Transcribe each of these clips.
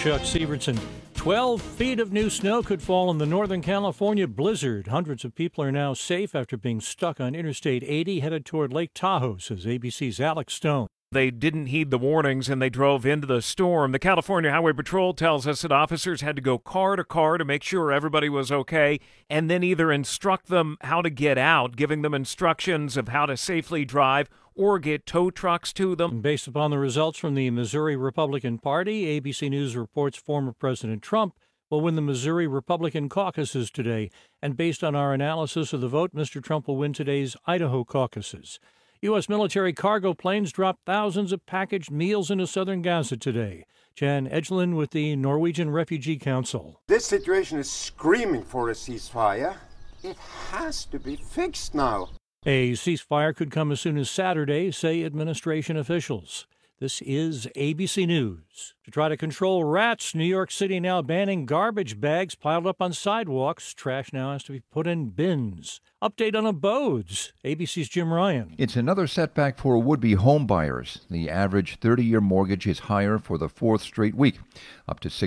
Chuck Severson. 12 feet of new snow could fall in the Northern California blizzard. Hundreds of people are now safe after being stuck on Interstate 80 headed toward Lake Tahoe, says ABC's Alex Stone. They didn't heed the warnings and they drove into the storm. The California Highway Patrol tells us that officers had to go car to car to make sure everybody was okay and then either instruct them how to get out, giving them instructions of how to safely drive or get tow trucks to them. Based upon the results from the Missouri Republican Party, ABC News reports former President Trump will win the Missouri Republican caucuses today. And based on our analysis of the vote, Mr. Trump will win today's Idaho caucuses. U.S. military cargo planes dropped thousands of packaged meals into southern Gaza today. Jan Egeland with the Norwegian Refugee Council. This situation is screaming for a ceasefire. It has to be fixed now. A ceasefire could come as soon as Saturday, say administration officials. This is ABC News. To try to control rats, New York City now banning garbage bags piled up on sidewalks. Trash now has to be put in bins. Update on abodes. ABC's Jim Ryan. It's another setback for would-be home buyers. The average 30-year mortgage is higher for the fourth straight week, up to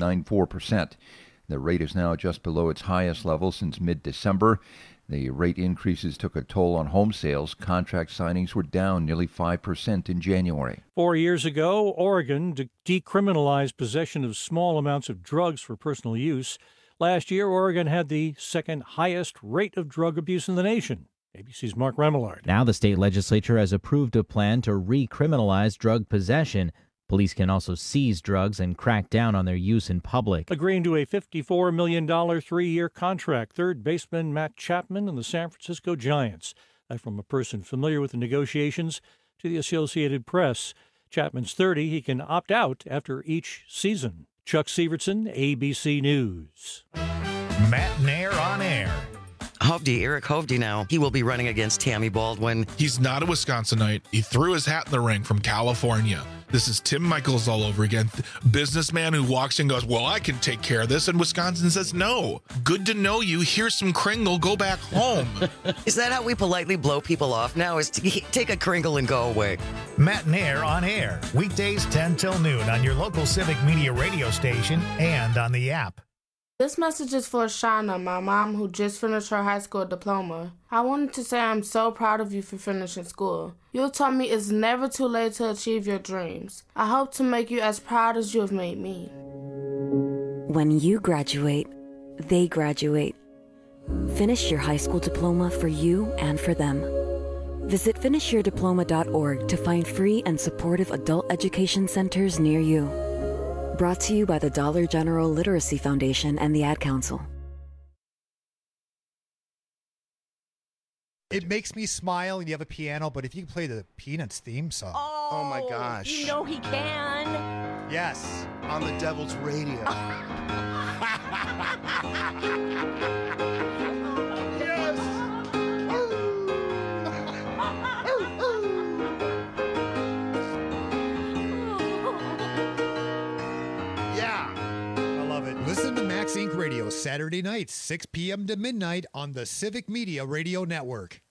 6.94%. The rate is now just below its highest level since mid-December. The rate increases took a toll on home sales. Contract signings were down nearly 5% in January. 4 years ago, Oregon decriminalized possession of small amounts of drugs for personal use. Last year, Oregon had the second highest rate of drug abuse in the nation. ABC's Mark Remillard. Now the state legislature has approved a plan to recriminalize drug possession. Police can also seize drugs and crack down on their use in public. Agreeing to a $54 million three-year contract, third baseman Matt Chapman and the San Francisco Giants. That from a person familiar with the negotiations to the Associated Press. Chapman's 30. He can opt out after each season. Chuck Severson, ABC News. Matt Nair on air. Eric Hovde now. He will be running against Tammy Baldwin. He's not a Wisconsinite. He threw his hat in the ring from California. This is Tim Michaels all over again. Businessman who walks in and goes, well, I can take care of this. And Wisconsin says, no. Good to know you. Here's some Kringle. Go back home. Is that how we politely blow people off now? Is to take a Kringle and go away? Matt Nair on air. Weekdays 10 till noon on your local Civic Media radio station and on the app. This message is for Shauna, my mom, who just finished her high school diploma. I wanted to say I'm so proud of you for finishing school. You taught me it's never too late to achieve your dreams. I hope to make you as proud as you have made me. When you graduate, they graduate. Finish your high school diploma for you and for them. Visit finishyourdiploma.org to find free and supportive adult education centers near you. Brought to you by the Dollar General Literacy Foundation and the Ad Council. It makes me smile and you have a piano, but if you can play the Peanuts theme song. Oh my gosh. You know he can. Yes. On the Devil's Radio. Listen to Max Inc. Radio Saturday nights, 6 p.m. to midnight on the Civic Media Radio Network.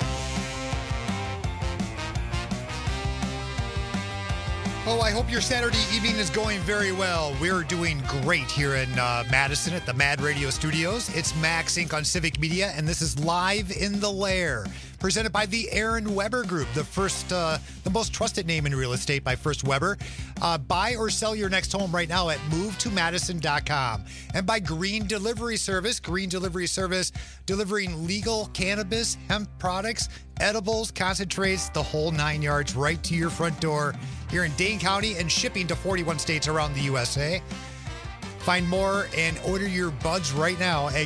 Oh, I hope your Saturday evening is going very well. We're doing great here in Madison at the Mad Radio Studios. It's Max Inc. on Civic Media, and this is Live in the Lair, presented by the Aaron Weber Group, the most trusted name in real estate by First Weber. Buy or sell your next home right now at movetomadison.com. And by Green Delivery Service, delivering legal cannabis, hemp products, edibles, concentrates, the whole 9 yards right to your front door here in Dane County and shipping to 41 states around the USA. Find more and order your buds right now at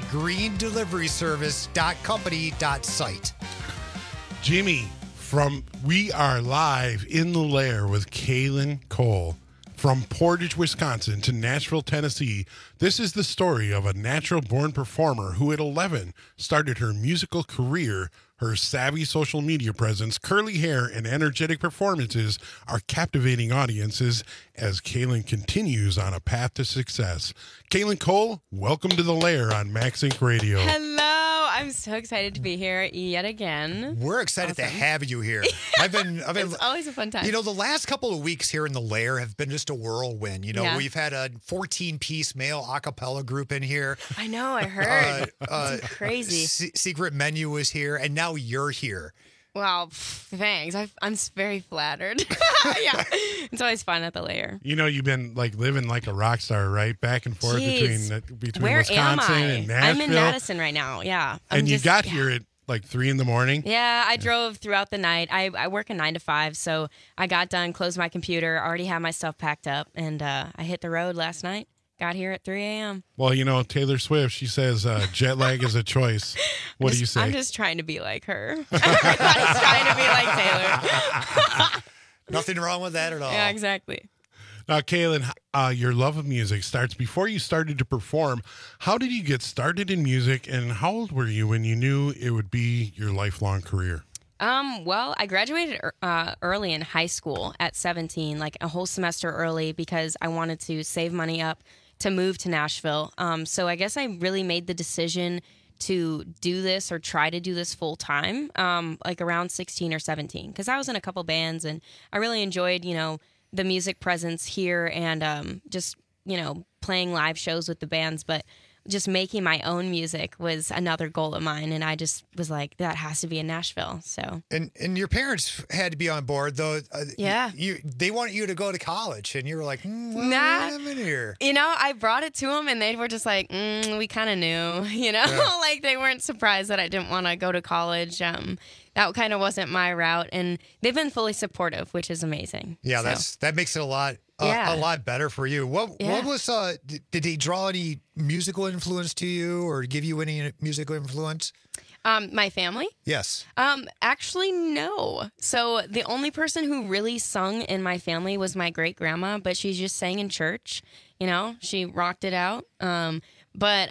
greendeliveryservice.company.site. Jimmy, we are live in the lair with Kaylin Cole. From Portage, Wisconsin to Nashville, Tennessee, this is the story of a natural-born performer who at 11 started her musical career. Her savvy social media presence, curly hair, and energetic performances are captivating audiences as Kaylin continues on a path to success. Kaylin Cole, welcome to the lair on Max Inc. Radio. Hello. I'm so excited to be here yet again. We're excited to have you here. It's always a fun time. You know, the last couple of weeks here in the Lair have been just a whirlwind. You know, Yeah. we've had a 14-piece male a cappella group in here. I know, I heard. It's crazy. Secret Menu was here, and now you're here. Wow, thanks. I'm very flattered. Yeah, it's always fun at the Lair. You know, you've been like living like a rock star, right? Back and forth Jeez. between Where Wisconsin am I? and Nashville. I'm in Madison right now. Yeah, And you got here at like 3 a.m. Yeah, I drove throughout the night. I work a 9 to 5, so I got done, closed my computer, already had my stuff packed up, and I hit the road last night. Got here at 3 a.m. Well, you know, Taylor Swift, she says jet lag is a choice. What do you say? I'm just trying to be like her. Everybody's trying to be like Taylor. Nothing wrong with that at all. Yeah, exactly. Now, Kaylin, your love of music starts before you started to perform. How did you get started in music, and how old were you when you knew it would be your lifelong career? Well, I graduated early in high school at 17, like a whole semester early, because I wanted to save money up to move to Nashville. So I guess I really made the decision to do this or try to do this full time, like around 16 or 17, because I was in a couple bands and I really enjoyed, you know, the music presence here and just, you know, playing live shows with the bands. But just making my own music was another goal of mine, and I just was like, that has to be in Nashville. So, and your parents had to be on board, though. Yeah, they wanted you to go to college, and you were like, well, nah, I'm in here. You know, I brought it to them, and they were just like, we kind of knew, you know, like they weren't surprised that I didn't want to go to college. That kind of wasn't my route, and they've been fully supportive, which is amazing. Yeah, that makes it a lot better for you. What was did he draw any musical influence to you or give you any musical influence? My family? Yes. Actually, no. So the only person who really sung in my family was my great grandma, but she just sang in church. You know, she rocked it out. But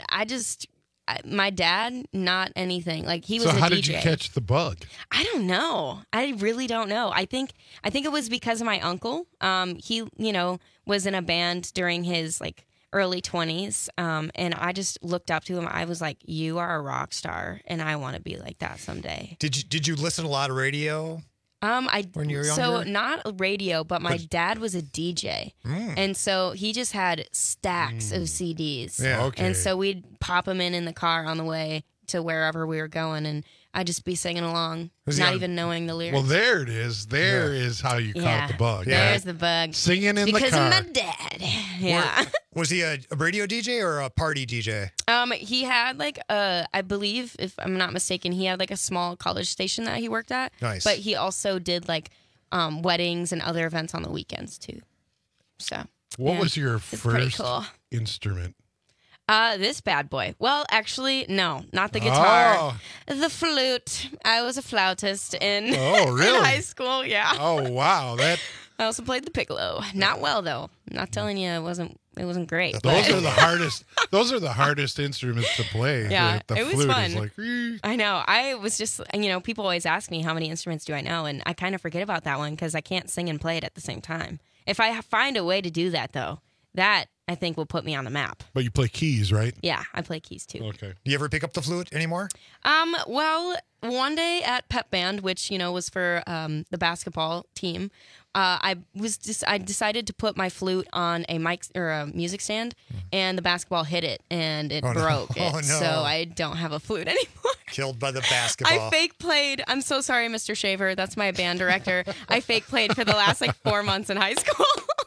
my dad, not anything. Like he was a DJ. So how did you catch the bug? I don't know. I really don't know. I think it was because of my uncle. He, you know, was in a band during his like early 20s, and I just looked up to him. I was like, "You are a rock star, and I want to be like that someday." Did you listen to a lot of radio? When you were younger? So not radio, but my dad was a DJ, and so he just had stacks of CDs. Yeah, okay. And so we'd pop them in the car on the way to wherever we were going, and I'd just be singing along, even knowing the lyrics. Well, there it is. There is how you caught the bug. There's the bug. Singing in the car. Because of my dad. Yeah. Was he a radio DJ or a party DJ? He had like I believe, if I'm not mistaken, he had like a small college station that he worked at. Nice. But he also did like weddings and other events on the weekends too. So. What was your first instrument? This bad boy. Well, actually, no, not the guitar. Oh. The flute. I was a flautist in, really? in high school. Yeah. Oh, wow. I also played the piccolo. Not well though. I'm not telling you, it wasn't great. Those are the hardest. Those are the hardest instruments to play. Yeah, the it was flute fun. Is like, I know. I was just, you know, people always ask me how many instruments do I know, and I kind of forget about that one because I can't sing and play it at the same time. If I find a way to do that though, that I think will put me on the map. But you play keys, right? Yeah, I play keys too. Okay. Do you ever pick up the flute anymore? Well, one day at pep band, which, you know, was for the basketball team, I decided to put my flute on a mic or a music stand, and the basketball hit it and it broke it. Oh, no. So I don't have a flute anymore. Killed by the basketball. I fake played. I'm so sorry, Mr. Shaver. That's my band director. I fake played for the last like 4 months in high school.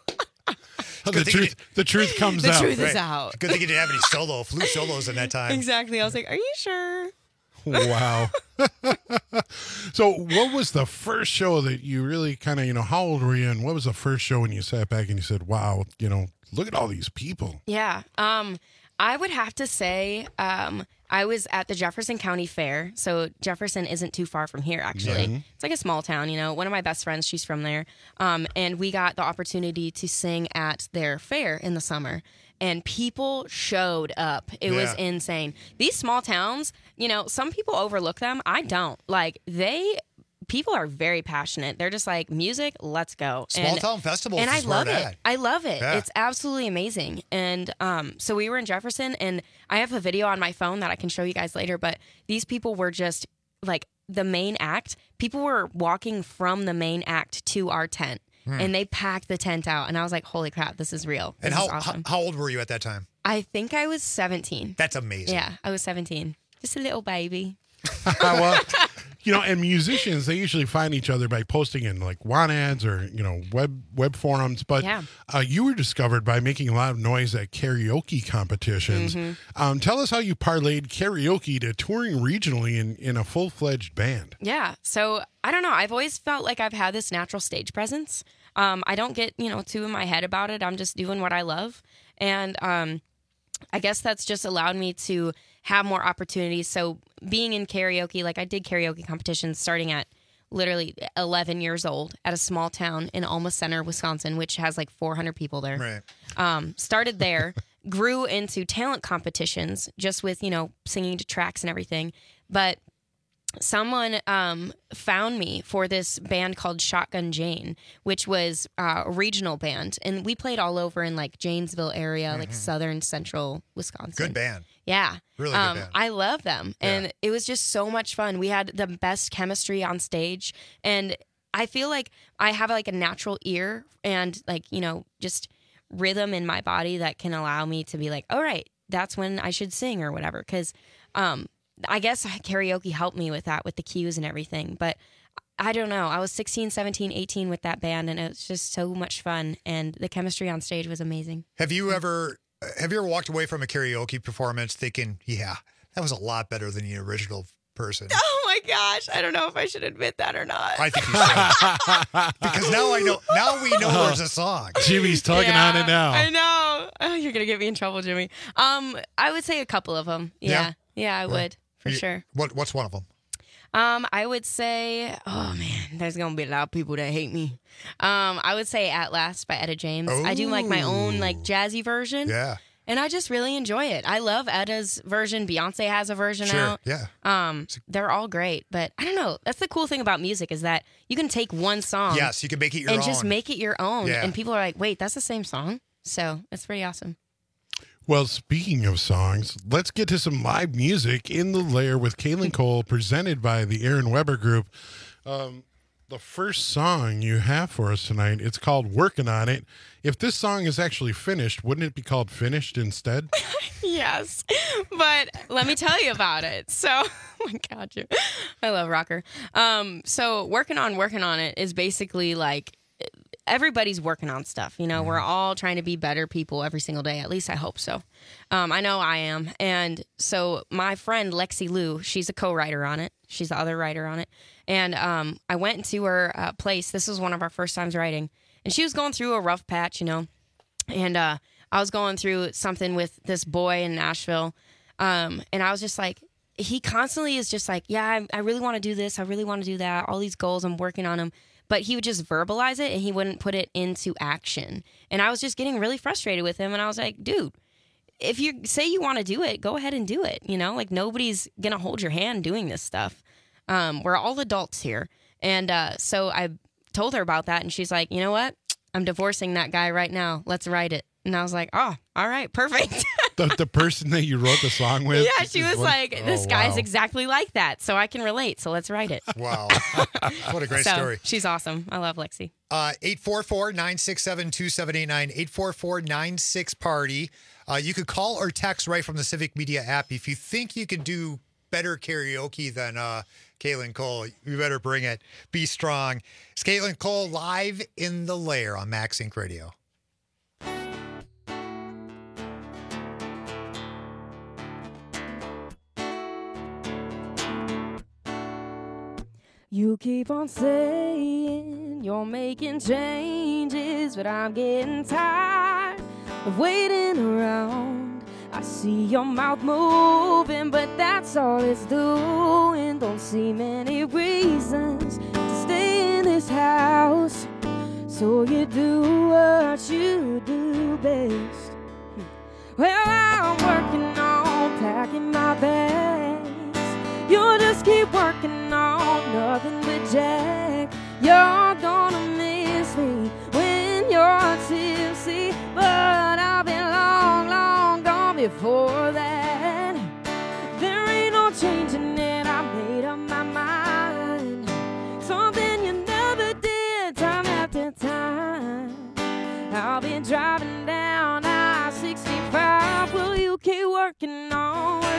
The truth comes out. out. The truth is out. Good thing you didn't have any flute solos in that time. Exactly. I was like, are you sure? Wow. So what was the first show that you really kind of, you know, how old were you and what was the first show when you sat back and you said, wow, you know, look at all these people? Yeah. I would have to say I was at the Jefferson County Fair. So Jefferson isn't too far from here, actually. Yeah. It's like a small town, you know. One of my best friends, she's from there. And we got the opportunity to sing at their fair in the summer. And people showed up. It was insane. These small towns, you know, some people overlook them. I don't. Like, they people are very passionate. They're just like, music, let's go. Small town festivals. And I love it. I love it. Yeah. It's absolutely amazing. And so we were in Jefferson, and I have a video on my phone that I can show you guys later, but these people were just like the main act. People were walking from the main act to our tent, and they packed the tent out. And I was like, holy crap, this is real. And This is awesome. how old were you at that time? I think I was 17. That's amazing. Yeah, I was 17. Just a little baby. Well, and musicians, they usually find each other by posting in like want ads or, web forums. But you were discovered by making a lot of noise at karaoke competitions. Mm-hmm. Tell us how you parlayed karaoke to touring regionally in a full-fledged band. Yeah. So I don't know. I've always felt like I've had this natural stage presence. I don't get, too in my head about it. I'm just doing what I love. And I guess that's just allowed me to have more opportunities. So being in karaoke, like I did karaoke competitions starting at literally 11 years old at a small town in Alma Center, Wisconsin, which has like 400 people there. Right. Started there, grew into talent competitions just with, singing to tracks and everything. But someone found me for this band called Shotgun Jane, which was a regional band. And we played all over in like Janesville area, like southern central Wisconsin. Good band. Yeah. Really good band. I love them. And it was just so much fun. We had the best chemistry on stage. And I feel like I have like a natural ear and like, just rhythm in my body that can allow me to be like, all right, that's when I should sing or whatever. Because I guess karaoke helped me with that, with the cues and everything. But I don't know. I was 16, 17, 18 with that band, and it was just so much fun. And the chemistry on stage was amazing. Have you ever walked away from a karaoke performance thinking, yeah, that was a lot better than the original person? Oh my gosh. I don't know if I should admit that or not. I think you should. Because now we know there's a song. Jimmy's tugging on it now. I know. Oh, you're going to get me in trouble, Jimmy. I would say a couple of them. Yeah, I would. For sure. What's one of them? I would say, oh man, there's gonna be a lot of people that hate me. I would say "At Last" by Etta James. I do like my own like jazzy version. Yeah. And I just really enjoy it. I love Etta's version. Beyonce has a version out. Yeah. They're all great, but I don't know. That's the cool thing about music is that you can take one song. Yes, you can make it your own. And just make it your own. Yeah. And people are like, wait, that's the same song? So it's pretty awesome. Well, speaking of songs, let's get to some live music in the Lair with Kaylin Cole, presented by the Aaron Weber Group. The first song you have for us tonight, it's called Working on It. If this song is actually finished, wouldn't it be called Finished instead? Yes, but let me tell you about it. So, oh my God, I love rocker. So working on it is basically like everybody's working on stuff. We're all trying to be better people every single day. At least I hope so. I know I am. And so my friend Lexi Lou, she's a co-writer on it. She's the other writer on it. And I went into her place. This was one of our first times writing. And she was going through a rough patch, And I was going through something with this boy in Nashville. And I was just like, he constantly is just like, yeah, I really want to do this. I really want to do that. All these goals, I'm working on them. But he would just verbalize it and he wouldn't put it into action. And I was just getting really frustrated with him. And I was like, dude, if you say you want to do it, go ahead and do it. Like nobody's going to hold your hand doing this stuff. We're all adults here. And so I told her about that. And she's like, you know what? I'm divorcing that guy right now. Let's write it. And I was like, oh, all right, perfect. The person that you wrote the song with? Yeah, she was like, this guy's exactly like that. So I can relate. So let's write it. Wow. What a great story. She's awesome. I love Lexi. 844-967-2789, 844-96-PARTY. You could call or text right from the Civic Media app. If you think you can do better karaoke than Kaylin Cole, you better bring it. Be strong. It's Kaylin Cole live in the Lair on Max Inc. Radio. You keep on saying you're making changes, but I'm getting tired of waiting around. I see your mouth moving, but that's all it's doing. Don't see many reasons to stay in this house, so you do what you do best. Well, I'm working on packing my bags. You're just just keep working on nothing but Jack. You're gonna miss me when you're tipsy, but I've been long, long gone before that. There ain't no changing it, I made up my mind. Something you never did, time after time. I'll be driving down I-65. Will you keep working on it?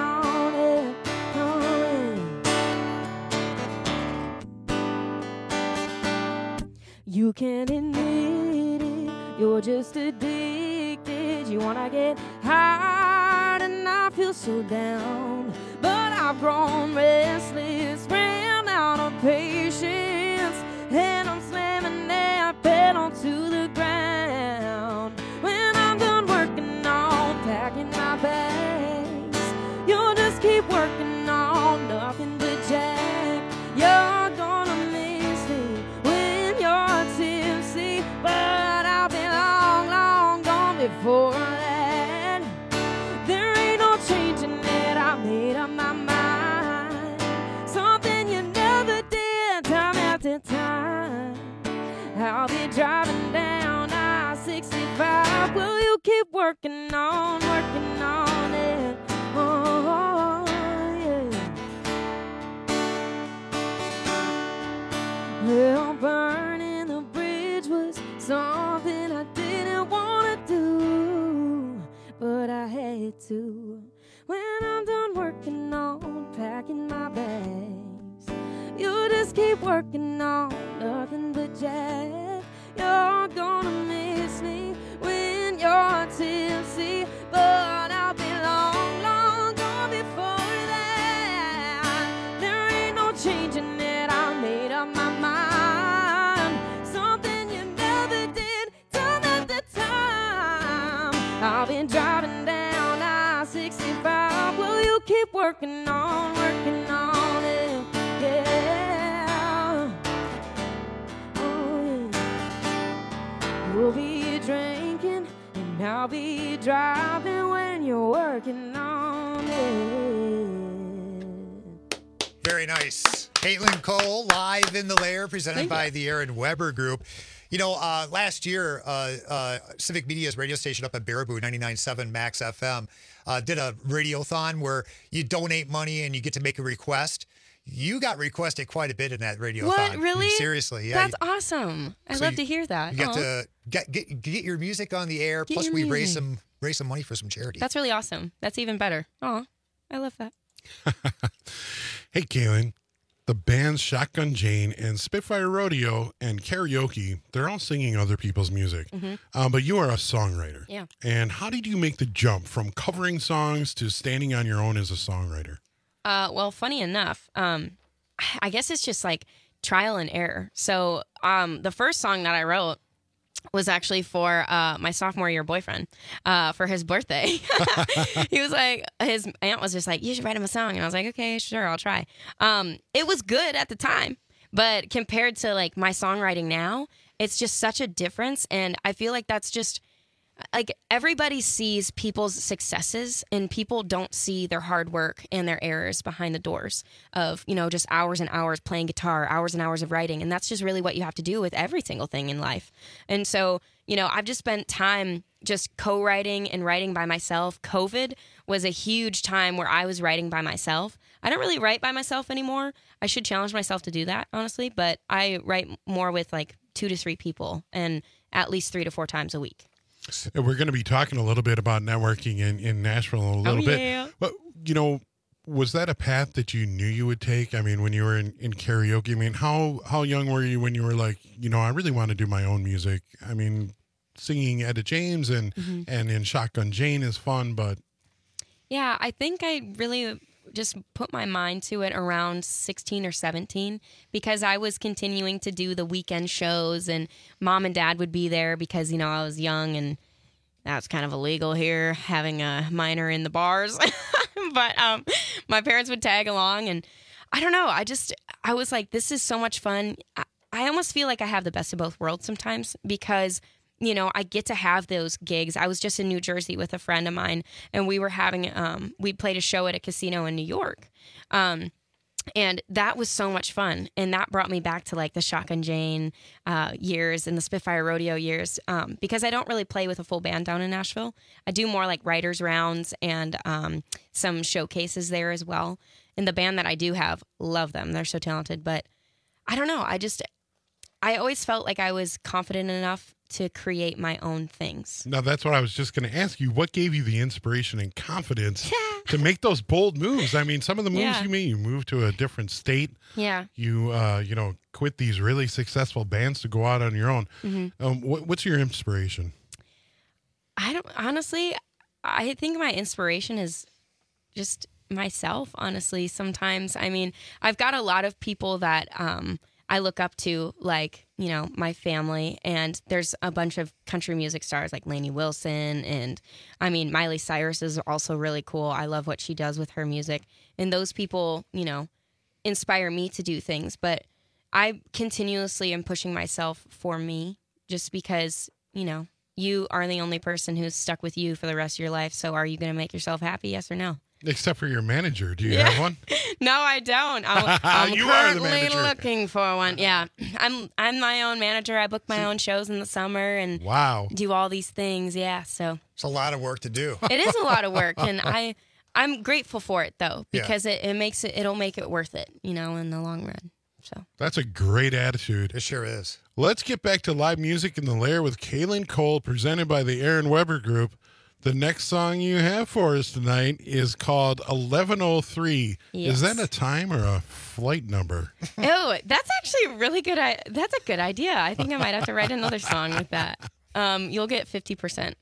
You can't admit it, you're just addicted. You wanna get high and I feel so down, but I've grown restless, ran out of patience, and I'm slamming that pedal to the ground. When I'm done working on packing my bags, you'll just keep working on nothing but Jack. You're gonna miss me when you're tipsy, but I'll be long, long gone before that. There ain't no changing it, I made up my mind. Something you never did, time after time. I'll be driving down I-65. Will you keep working on it? Oh, yeah. Well, burning the bridge was something I didn't want to do, but I had to. When I'm done working on packing my bags, you just keep working on nothing but Jack. You're gonna miss me when you're tipsy, but I'll be long, long gone before that. There ain't no changing it, I made up my mind. Something you never did, time after time. I've been driving down I-65. Will you keep working on it? Yeah. Oh, yeah. You'll be drinking and I'll be driving when you're working on it. Very nice. Caitlin Cole, live in the lair, presented by the Aaron Weber Group. You know, last year, Civic Media's radio station up at Baraboo, 99.7 Max FM, did a radiothon where you donate money and you get to make a request. You got requested quite a bit in that radiothon. What, really? I mean, seriously, yeah. That's awesome. I'd love to hear that. You get to get your music on the air. Plus, we raise some money for some charity. That's really awesome. That's even better. Oh, I love that. Hey, Kaylin, the bands Shotgun Jane and Spitfire Rodeo and Karaoke, they're all singing other people's music. But you are a songwriter. Yeah. And how did you make the jump from covering songs to standing on your own as a songwriter? Well, funny enough, I guess it's just like trial and error. So the first song that I wrote was actually for my sophomore year boyfriend for his birthday. He was like, his aunt was just like, you should write him a song. And I was like, okay, sure, I'll try. It was good at the time, but compared to like my songwriting now, it's just such a difference. And I feel like that's just like everybody sees people's successes and people don't see their hard work and their errors behind the doors of, you know, just hours and hours playing guitar, hours and hours of writing. And that's just really what you have to do with every single thing in life. And so, you know, I've just spent time just co-writing and writing by myself. COVID was a huge time where I was writing by myself. I don't really write by myself anymore. I should challenge myself to do that, honestly, but I write more with like 2 to 3 people and at least 3 to 4 times a week. And we're going to be talking a little bit about networking in Nashville a little bit. But, you know, was that a path that you knew you would take? I mean, when you were in karaoke, I mean, how young were you when you were like, you know, I really want to do my own music? I mean, singing Etta James and in Shotgun Jane is fun, but. Yeah, I think I really just put my mind to it around 16 or 17 because I was continuing to do the weekend shows and mom and dad would be there because, you know, I was young and that's kind of illegal here, having a minor in the bars. But my parents would tag along and I don't know. I was like, this is so much fun. I almost feel like I have the best of both worlds sometimes because you know, I get to have those gigs. I was just in New Jersey with a friend of mine, and we were having, we played a show at a casino in New York. And that was so much fun. And that brought me back to like the Shotgun Jane years and the Spitfire Rodeo years, because I don't really play with a full band down in Nashville. I do more like writers rounds and some showcases there as well. And the band that I do have, love them. They're so talented. But I don't know. I always felt like I was confident enough to create my own things. Now, that's what I was just going to ask you. What gave you the inspiration and confidence to make those bold moves? I mean, some of the moves you made, you moved to a different state. Yeah. You, quit these really successful bands to go out on your own. Mm-hmm. What's your inspiration? I think my inspiration is just myself, honestly. Sometimes, I mean, I've got a lot of people that I look up to, like, my family, and there's a bunch of country music stars like Lainey Wilson, and I mean, Miley Cyrus is also really cool. I love what she does with her music, and those people, inspire me to do things, but I continuously am pushing myself for me, just because, you are the only person who's stuck with you for the rest of your life, so are you going to make yourself happy, yes or no? Except for your manager. Do you have one? No, I don't. I'm You are the currently manager. looking for one. Yeah, I'm my own manager. I book my own shows in the summer and do all these things. Yeah, so it's a lot of work to do. It is a lot of work, and I'm grateful for it though, because it'll make it worth it, in the long run. So that's a great attitude. It sure is. Let's get back to live music in the Lair with Kaylin Cole, presented by the Aaron Weber Group. The next song you have for us tonight is called 1103. Yes. Is that a time or a flight number? Oh, that's actually really good. That's a good idea. I think I might have to write another song with that. You'll get 50%.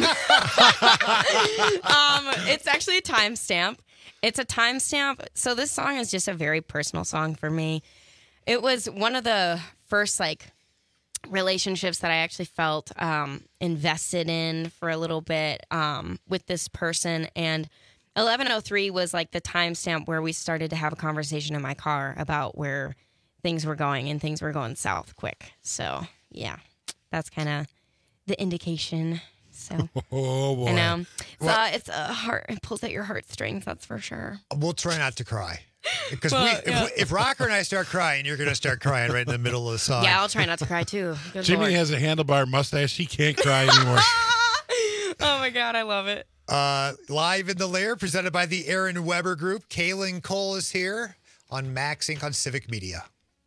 It's actually a timestamp. It's a timestamp. So this song is just a very personal song for me. It was one of the first relationships that I actually felt invested in for a little bit with this person, and 1103 was like the timestamp where we started to have a conversation in my car about where things were going, and things were going south quick. So yeah, that's kind of the indication. So oh boy, I know it's a heart. It pulls at your heartstrings. That's for sure. We'll try not to cry. Because if Rocker and I start crying, you're going to start crying right in the middle of the song. Yeah, I'll try not to cry too. Good Jimmy Lord. has a handlebar mustache. He can't cry anymore. Oh my God, I love it. Live in the Lair, presented by the Aaron Weber Group. Kaylin Cole is here on Max Inc. on Civic Media.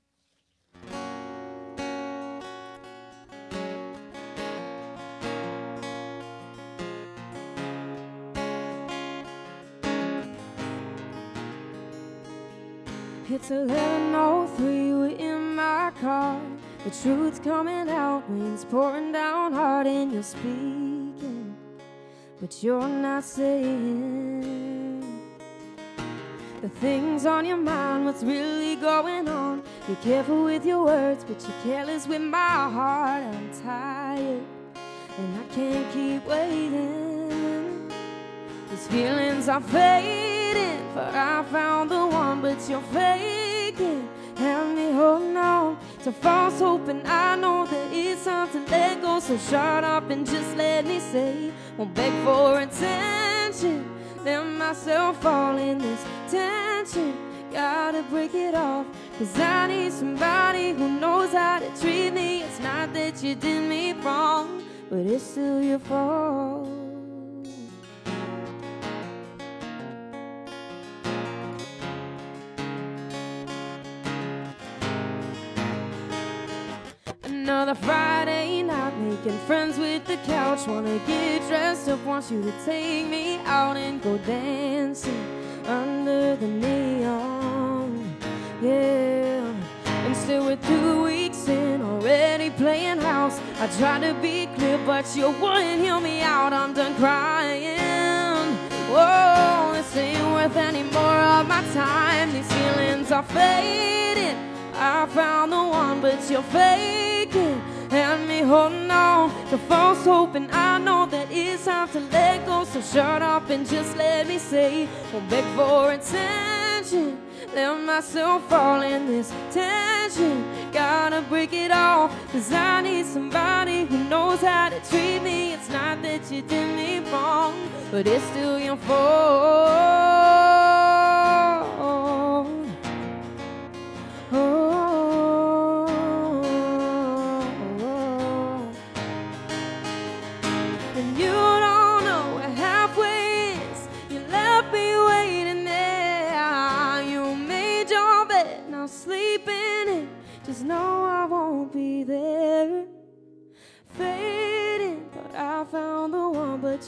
It's 11:03, we're in my car. The truth's coming out, rain's pouring down hard, and you're speaking, but you're not saying the things on your mind, what's really going on. You're careful with your words, but you're careless with my heart. I'm tired, and I can't keep waiting. These feelings are fading, but I found the one, but you're faking. Have me holding on to false hope, and I know that it's time to let go. So shut up and just let me say, won't beg for attention. Let myself fall in this tension. Gotta break it off, 'cause I need somebody who knows how to treat me. It's not that you did me wrong, but it's still your fault. Another Friday night, making friends with the couch. Wanna get dressed up, want you to take me out and go dancing under the neon. Yeah, and still we're 2 weeks in, already playing house. I try to be clear, but you wouldn't hear me out. I'm done crying. Whoa, this ain't worth any more of my time. These feelings are fading. I found the one, but you're faking. And me holding on to false hope, and I know that it's time to let go. So shut up and just let me say, won't beg for attention. Let myself fall in this tension. Gotta break it off, 'cause I need somebody who knows how to treat me. It's not that you did me wrong, but it's still your fault.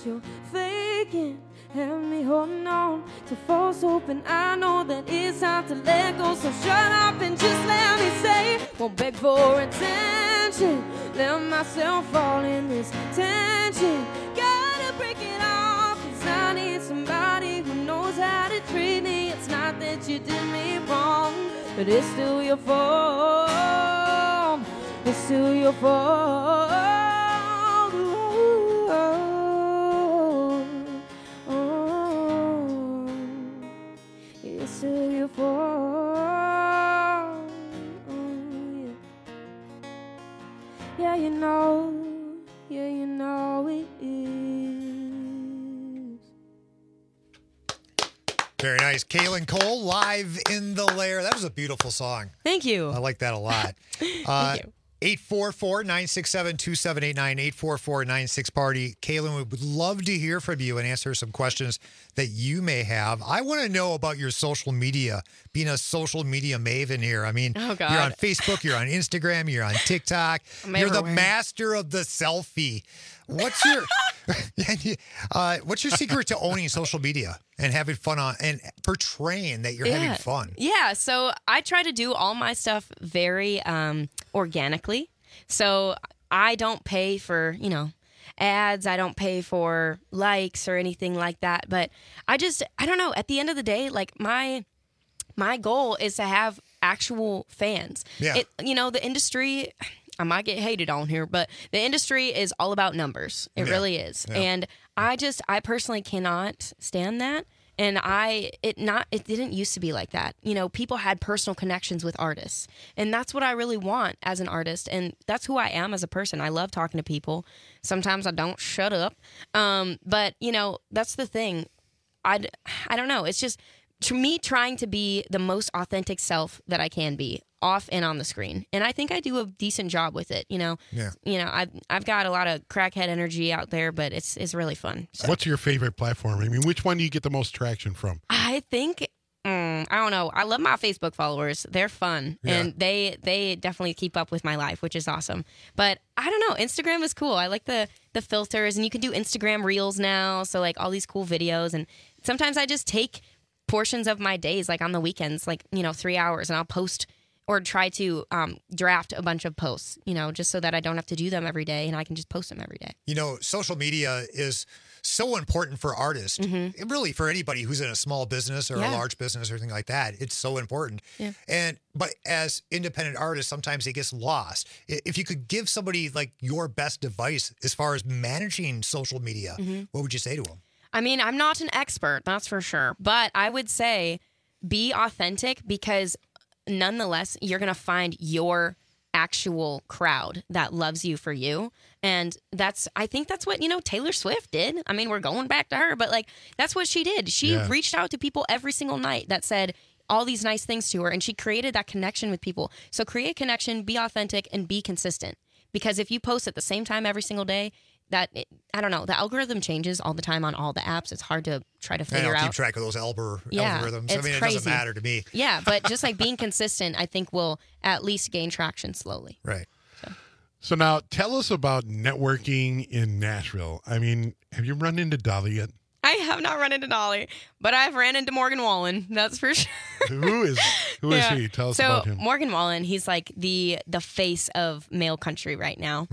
you're faking. Have me holding on to false hope, and I know that it's time to let go. So shut up and just let me say, won't beg for attention. Let myself fall in this tension. Gotta break it off, 'cause I need somebody who knows how to treat me. It's not that you did me wrong, but it's still your fault. It's still your fault. It's still your fault. Yeah, you know. Yeah, you know it is. Very nice. Kaylin Cole, Live in the Lair. That was a beautiful song. Thank you. I like that a lot. Thank you. 844-967-2789, 844-96-PARTY. Kaylin, we would love to hear from you and answer some questions that you may have. I want to know about your social media, being a social media maven here. I mean, Oh, God. you're on Facebook, you're on Instagram, you're on TikTok. I'm You're the everywhere. master of the selfie. What's your what's your secret to owning social media and having fun on and portraying that you're having fun? Yeah, so I try to do all my stuff very organically. So I don't pay for, ads. I don't pay for likes or anything like that. But I don't know. At the end of the day, like my goal is to have actual fans. Yeah. The industry, I might get hated on here, but the industry is all about numbers. It really is. Yeah. And I personally cannot stand that. And it didn't used to be like that. People had personal connections with artists. And that's what I really want as an artist. And that's who I am as a person. I love talking to people. Sometimes I don't shut up. But, that's the thing. I don't know. It's just to me trying to be the most authentic self that I can be off and on the screen. And I think I do a decent job with it. Yeah. I've got a lot of crackhead energy out there, but it's really fun. So. What's your favorite platform? I mean, which one do you get the most traction from? I think I don't know. I love my Facebook followers. They're fun, and they definitely keep up with my life, which is awesome. But I don't know. Instagram is cool. I like the filters, and you can do Instagram Reels now. So like all these cool videos, and sometimes I just take portions of my days, like on the weekends, like 3 hours, and I'll post or try to draft a bunch of posts, just so that I don't have to do them every day, and I can just post them every day. Social media is so important for artists, and really for anybody who's in a small business or a large business or anything like that. It's so important. Yeah. But as independent artists, sometimes it gets lost. If you could give somebody like your best advice as far as managing social media, what would you say to them? I mean, I'm not an expert, that's for sure. But I would say be authentic, because nonetheless, you're going to find your actual crowd that loves you for you. And I think that's what, Taylor Swift did. I mean, we're going back to her, but like, that's what she did. She reached out to people every single night that said all these nice things to her, and she created that connection with people. So create connection, be authentic, and be consistent. Because if you post at the same time every single day, I don't know, the algorithm changes all the time on all the apps. It's hard to try to figure I don't out. keep track of those algorithms. It's I mean, crazy. It doesn't matter to me. Yeah, but just like being consistent, I think will at least gain traction slowly. Right. So now tell us about networking in Nashville. I mean, have you run into Dolly yet? I have not run into Dolly, but I've ran into Morgan Wallen. That's for sure. Who is he? Tell us about him. Morgan Wallen, he's like the face of male country right now.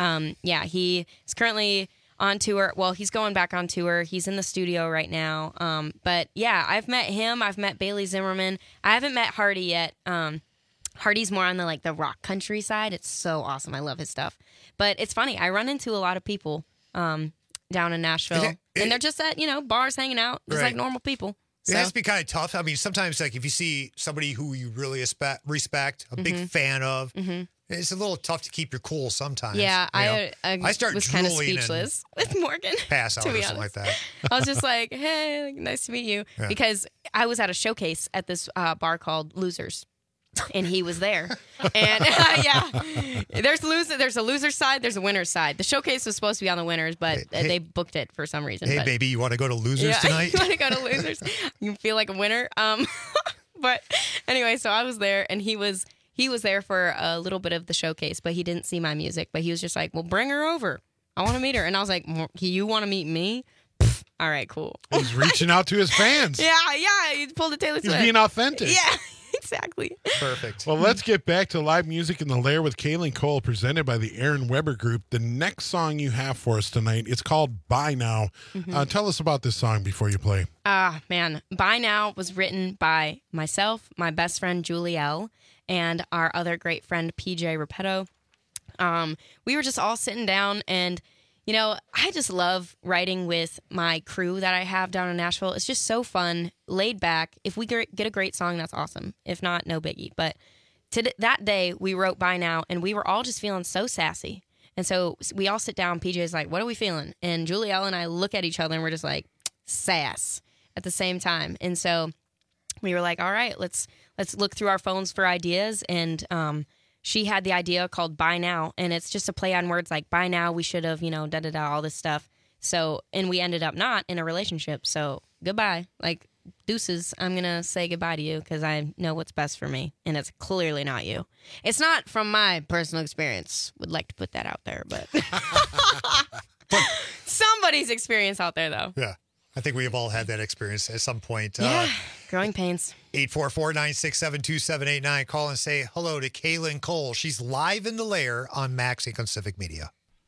He is currently on tour. Well, he's going back on tour. He's in the studio right now. But yeah, I've met him. I've met Bailey Zimmerman. I haven't met Hardy yet. Hardy's more on the rock country side. It's so awesome. I love his stuff. But it's funny. I run into a lot of people down in Nashville, and they're just at bars hanging out, just like normal people. It has to be kind of tough. I mean, sometimes like if you see somebody who you really respect, a big fan of, it's a little tough to keep your cool sometimes. Yeah, I start was kind of drooling and speechless with Morgan. Pass out to or be something honest. like that. I was just like, hey, nice to meet you. Yeah. Because I was at a showcase at this bar called Losers. And he was there. And there's a loser's side, there's a winner's side. The showcase was supposed to be on the winners, but they booked it for some reason. Hey, baby, you want to go to Losers tonight? You want to go to Losers? You feel like a winner. But anyway, so I was there, and he was there for a little bit of the showcase, but he didn't see my music. But he was just like, well, bring her over. I want to meet her. And I was like, you want to meet me? Pfft, all right, cool. He's reaching out to his fans. Yeah, he pulled a Taylor Swift. He's being authentic. Yeah, exactly. Perfect. Well, let's get back to live music in the Lair with Kaylin Cole, presented by the Aaron Weber Group. The next song you have for us tonight, it's called Bye Now. Tell us about this song before you play. Man. Bye Now was written by myself, my best friend, Julie L., and our other great friend, PJ Repetto. We were just all sitting down, and, you know, I just love writing with my crew that I have down in Nashville. It's just so fun, laid back. If we get a great song, that's awesome. If not, no biggie. But that day, we wrote Bye Now, and we were all just feeling so sassy. And so we all sit down. PJ's like, what are we feeling? And Julie L. and I look at each other, and we're just like, sass at the same time. And so we were like, all right, let's look through our phones for ideas. And she had the idea called Bye Now, and it's just a play on words like buy now, we should have, all this stuff. So, and we ended up not in a relationship. So goodbye, like deuces. I'm going to say goodbye to you because I know what's best for me, and it's clearly not you. It's not from my personal experience. Would like to put that out there, but somebody's experience out there though. Yeah. I think we have all had that experience at some point. Yeah, growing pains. 844-967-2789. Call and say hello to Kaylin Cole. She's live in the Lair on Max Inc. on Civic Media.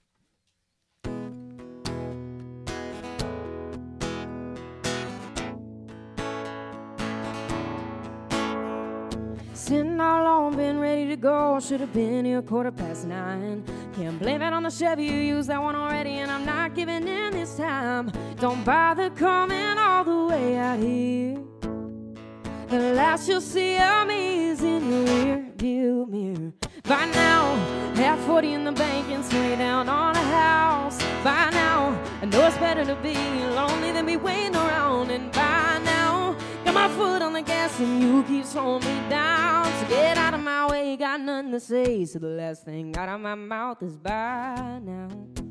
Sitting all alone, been ready to go. Should have been here 9:15. Can't blame it on the Chevy, you used that one already, and I'm not giving in this time. Don't bother coming all the way out here. The last you'll see of me is in your rear view mirror. By now, have 40 in the bank and sway down on a house. By now, I know it's better to be lonely than be waiting around. And by now, got my foot on the gas and you keep slowing me down. So get out of my way, got nothing to say. So the last thing out of my mouth is bye now.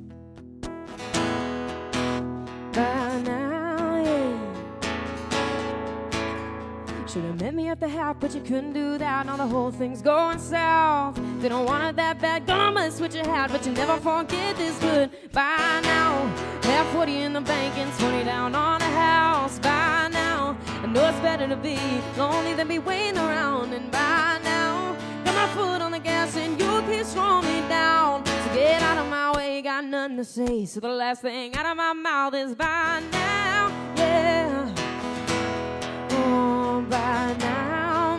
Bye now, yeah. Should've met me at the house, but you couldn't do that. Now the whole thing's going south. They don't want it that bad, gonna mess with your hat, but you never forget this good. Bye now, have 40 in the bank and 20 down on a house. Bye now, I know it's better to be lonely than be waiting around. And by now, got my foot on the gas and you keep slowing me down. So get out of my way, got nothing to say. So the last thing out of my mouth is bye now, yeah. Oh, bye now.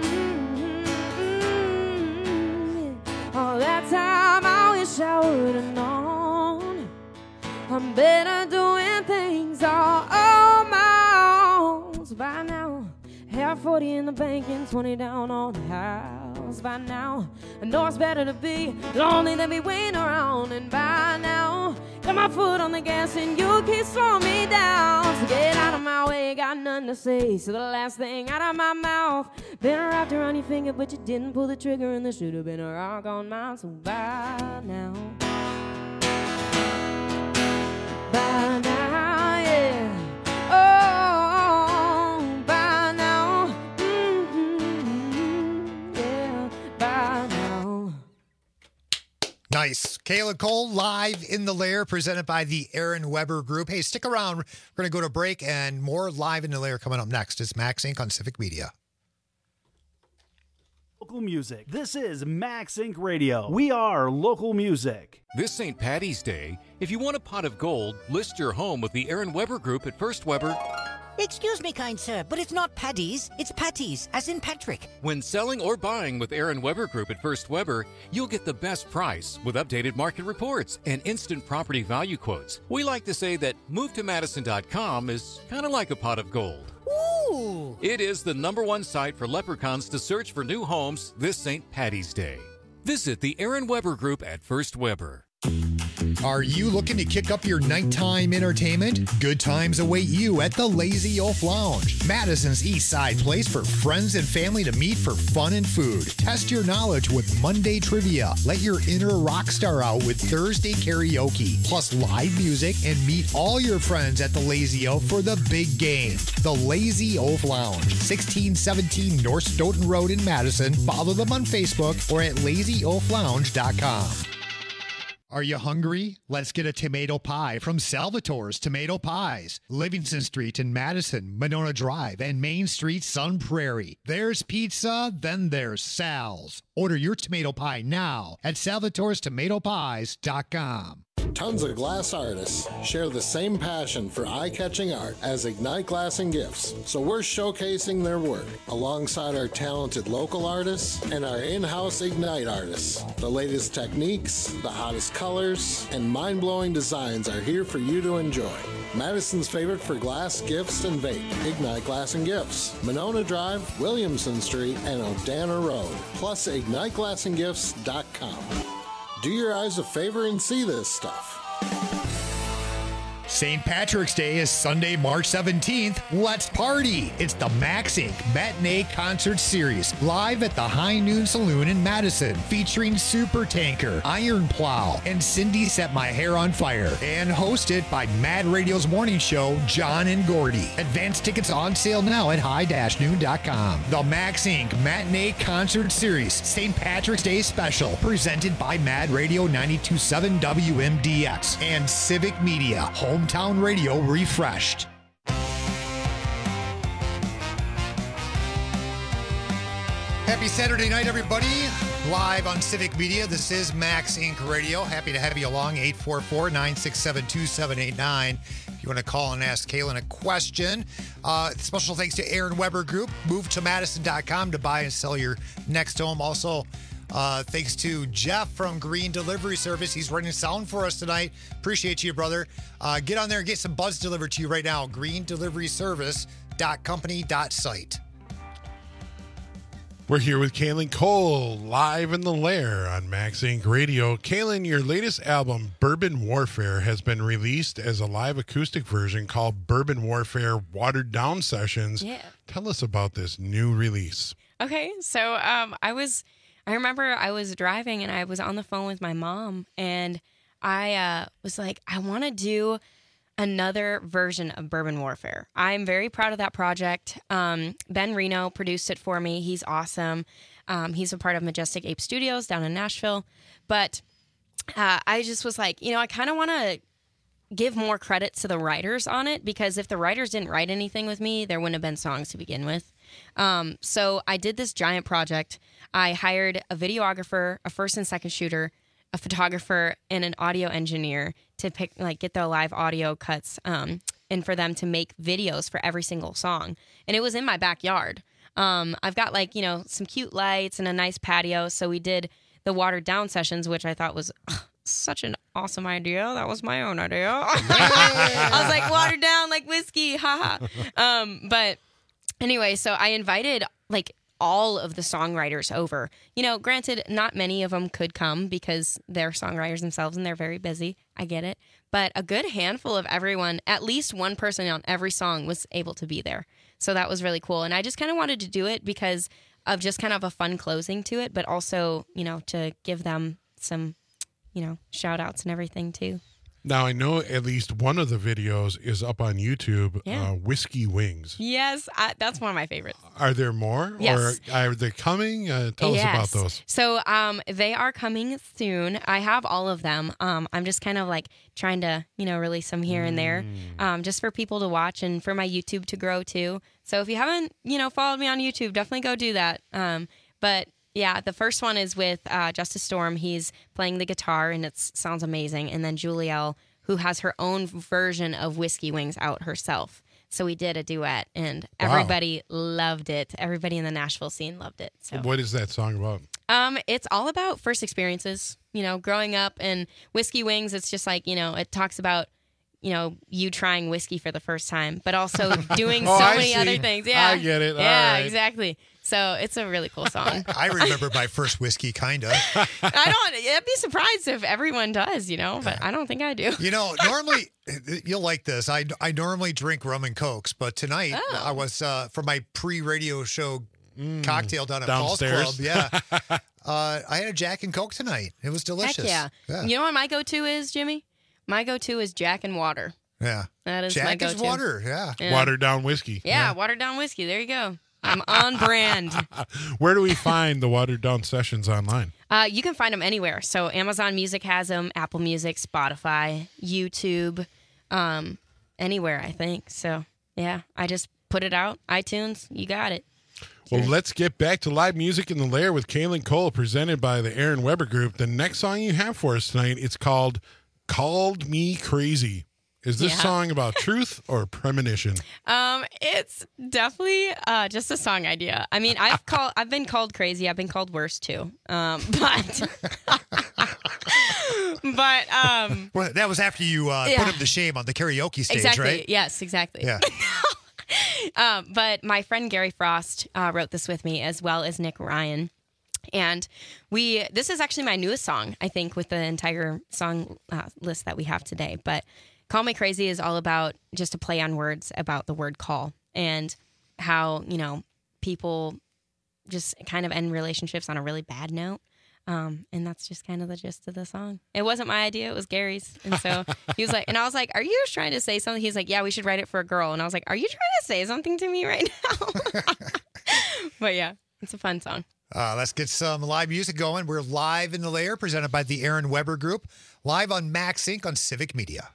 All that time I wish I would have known. I'm better doing things all on my own. So by now, have 40 in the bank and 20 down on the house. By now, I know it's better to be lonely than be waiting around. And by now, got my foot on the gas and you keep slowing me down. So get out of my way, got nothing to say. So the last thing out of my mouth, been wrapped around your finger, but you didn't pull the trigger, and there should have been a rock on mine. So bye now. Bye now, yeah. Oh, bye now. Yeah, bye now. Nice. Kaylin Cole live in the Lair, presented by the Aaron Weber Group. Hey, stick around. We're going to go to break, and more live in the Lair coming up next. It's Max Inc. on Civic Media. Local music. This is Max Inc. Radio. We are local music. This St. Paddy's Day, if you want a pot of gold, list your home with the Aaron Weber Group at First Weber. Excuse me, kind sir, but it's not Paddy's, it's Patty's, as in Patrick. When selling or buying with Aaron Weber Group at First Weber, you'll get the best price with updated market reports and instant property value quotes. We like to say that MoveToMadison.com is kind of like a pot of gold. Ooh! It is the #1 site for leprechauns to search for new homes this St. Paddy's Day. Visit the Aaron Weber Group at First Weber. Are you looking to kick up your nighttime entertainment? Good times await you at the Lazy Oaf Lounge, Madison's East Side place for friends and family to meet for fun and food. Test your knowledge with Monday trivia. Let your inner rock star out with Thursday karaoke, plus live music, and meet all your friends at the Lazy Oaf for the big game. The Lazy Oaf Lounge, 1617 North Stoughton Road in Madison. Follow them on Facebook or at lazyoaflounge.com. Are you hungry? Let's get a tomato pie from Salvatore's Tomato Pies. Livingston Street in Madison, Monona Drive, and Main Street, Sun Prairie. There's pizza, then there's Sal's. Order your tomato pie now at salvatorestomatopies.com. Tons of glass artists share the same passion for eye-catching art as Ignite Glass and Gifts, so we're showcasing their work alongside our talented local artists and our in-house Ignite artists. The latest techniques, the hottest colors, and mind-blowing designs are here for you to enjoy. Madison's favorite for glass, gifts, and vape, Ignite Glass and Gifts. Monona Drive, Williamson Street, and Odana Road, plus IgniteGlassandGifts.com. Do your eyes a favor and see this stuff. St. Patrick's Day is Sunday, March 17th. Let's party! It's the Max Inc. Matinee Concert Series, live at the High Noon Saloon in Madison, featuring Super Tanker, Iron Plow, and Cindy Set My Hair on Fire, and hosted by Mad Radio's morning show, John and Gordy. Advance tickets on sale now at high-noon.com. The Max Inc. Matinee Concert Series, St. Patrick's Day Special, presented by Mad Radio 92.7 WMDX and Civic Media. Hometown Radio refreshed. Happy Saturday night, everybody. Live on Civic Media. This is Max Inc. Radio. Happy to have you along. 844-967-2789. If you want to call and ask Kaylin a question. Special thanks to Aaron Weber Group. Move to Madison.com to buy and sell your next home. Also, thanks to Jeff from Green Delivery Service. He's running sound for us tonight. Appreciate you, brother. Get on there and get some buds delivered to you right now. greendeliveryservice.company.site. We're here with Kaylin Cole, live in the lair on Max Inc. Radio. Kaylin, your latest album, Bourbon Warfare, has been released as a live acoustic version called Bourbon Warfare Watered Down Sessions. Yeah. Tell us about this new release. Okay, so I remember I was driving and I was on the phone with my mom, and I was like, I want to do another version of Bourbon Warfare. I'm very proud of that project. Ben Reno produced it for me. He's awesome. He's a part of Majestic Ape Studios down in Nashville. But I just was like, I kind of want to give more credit to the writers on it, because if the writers didn't write anything with me, there wouldn't have been songs to begin with. So I did this giant project. I hired a videographer, a first and second shooter, a photographer, and an audio engineer to get the live audio cuts, and for them to make videos for every single song. And it was in my backyard. I've got some cute lights and a nice patio. So we did the watered down sessions, which I thought was such an awesome idea. That was my own idea. I was like, watered down like whiskey, haha. But anyway, so I invited all of the songwriters over. Granted, not many of them could come because they're songwriters themselves and they're very busy. I get it. But a good handful of everyone, at least one person on every song, was able to be there. So that was really cool. And I just kind of wanted to do it because of just kind of a fun closing to it, but also, to give them some, shout outs and everything too. Now, I know at least one of the videos is up on YouTube, Whiskey Wings. Yes, that's one of my favorites. Are there more? Yes. Or are they coming? Tell us about those. So they are coming soon. I have all of them. I'm just kind of trying to, release them here and there, just for people to watch and for my YouTube to grow too. So if you haven't, followed me on YouTube, definitely go do that. But yeah, the first one is with Justice Storm. He's playing the guitar, and it sounds amazing. And then Julielle, who has her own version of Whiskey Wings out herself. So we did a duet, and everybody loved it. Everybody in the Nashville scene loved it. So what is that song about? It's all about first experiences, growing up. And Whiskey Wings, it's just it talks about, you trying whiskey for the first time, but also doing many other things. Yeah, I get it. Yeah, all right. Exactly. So it's a really cool song. I remember my first whiskey, kinda. I'd be surprised if everyone does, but I don't think I do. Normally, you'll like this. I normally drink rum and Cokes, but tonight I was, for my pre-radio show cocktail down at Paul's Club. Yeah. I had a Jack and Coke tonight. It was delicious. Heck yeah. You know what my go-to is, Jimmy? My go-to is Jack and water. Yeah. That is Jack my go-to. Jack is water, yeah. Watered down whiskey. Yeah, watered down whiskey. There you go. I'm on brand. Where do we find the Watered Down Sessions online? You can find them anywhere. So Amazon Music has them, Apple Music, Spotify, YouTube, anywhere, I think. So, yeah, I just put it out. iTunes, you got it. Well, let's get back to live music in the Lair with Kaylin Cole, presented by the Aaron Weber Group. The next song you have for us tonight, it's called Called Me Crazy. Is this song about truth or premonition? It's definitely just a song idea. I mean, I've been called crazy. I've been called worse too. But well, that was after you put him to shame on the karaoke stage, exactly. right? Yes, exactly. Yeah. But my friend Gary Frost wrote this with me, as well as Nick Ryan. And this is actually my newest song, I think, with the entire song list that we have today. But Call Me Crazy is all about just a play on words about the word call, and how, people just kind of end relationships on a really bad note. And that's just kind of the gist of the song. It wasn't my idea. It was Gary's. And so he was like, and I was like, are you trying to say something? He's like, yeah, we should write it for a girl. And I was like, are you trying to say something to me right now? But yeah, it's a fun song. Let's get some live music going. We're live in the Lair, presented by the Aaron Weber Group, live on Max Inc. on Civic Media.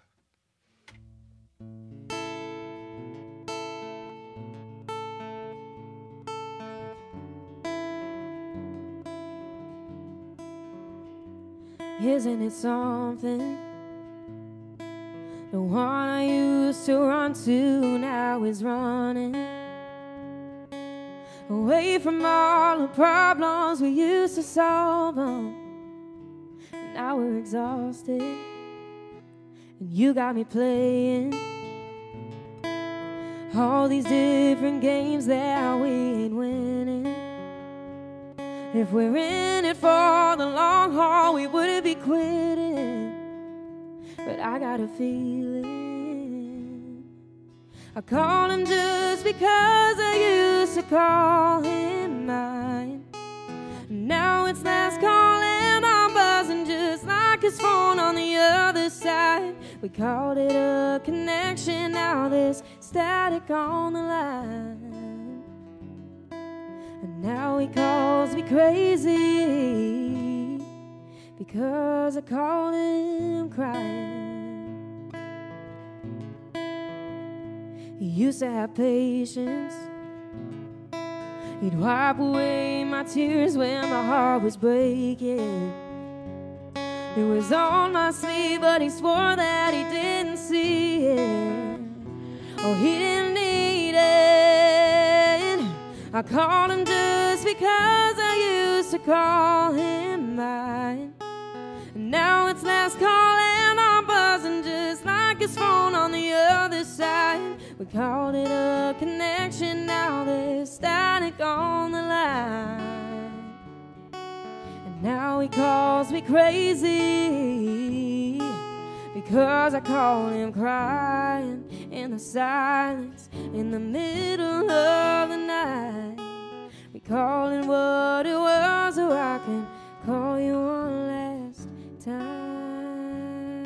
Isn't it something? The one I used to run to now is running away from all the problems we used to solve them. Now we're exhausted, and you got me playing all these different games that we ain't winning. If we're in it for the long haul, we wouldn't be quitting. But I got a feeling I called him just because I used to call him mine. Now it's last call and I'm buzzing just like his phone on the other side. We called it a connection, now there's static on the line. And now he calls me crazy because I called him crying. He used to have patience. He'd wipe away my tears when my heart was breaking. It was on my sleeve, but he swore that he didn't see it. Oh, he didn't need it. I called him just because I used to call him mine. And now it's last call and I'm buzzing just like his phone on the other side. We called it a connection, now there's static on the line. And now he calls me crazy because I called him crying in the silence in the middle of the night. We call it what it was, or I can call you one last time.